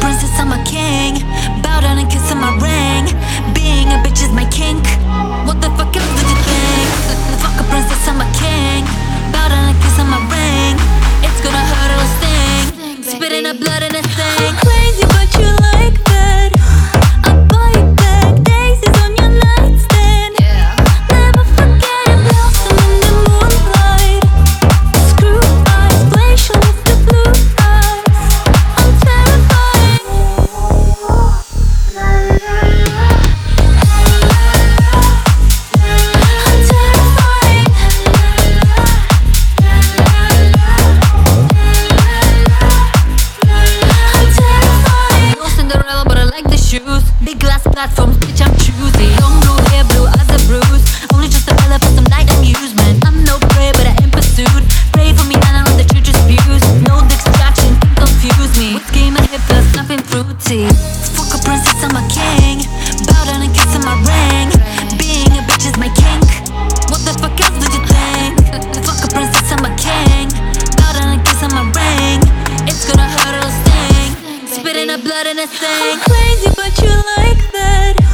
princess, I'm a king. Bow down and kiss on my ring. Being a bitch is my kink. What the fuck else did you think? Fuck a princess, I'm a king. Bow down and kiss on my ring. It's gonna hurt or sting. Spitting up blood in a thing. I'm crazy, but you like that. I buy you back daisies on your nightstand. Never forget it, blossom in the moonlight. Screw eyes, glacial with the blue eyes. I'm terrifying. I'm terrifying. I'm terrifying. No Cinderella, but I like the shoes. Big glass platforms, bitch, I'm choosy. Long blue hair, blue as a bruise. Only just a fella for some light amusement. I'm no prey, but I am pursued. Pray for me, and I on the church's pews. No distraction, confuse me. What's game and hip, there's nothing fruity. Fuck a princess, I'm a king. Bow down and kiss on my ring. Being a bitch is my kink. What the fuck else did you think? Fuck a princess, I'm a king. Bow down and kiss on my ring. It's gonna hurt or sting. Spitting up blood in a thing. I'm crazy, but you like that.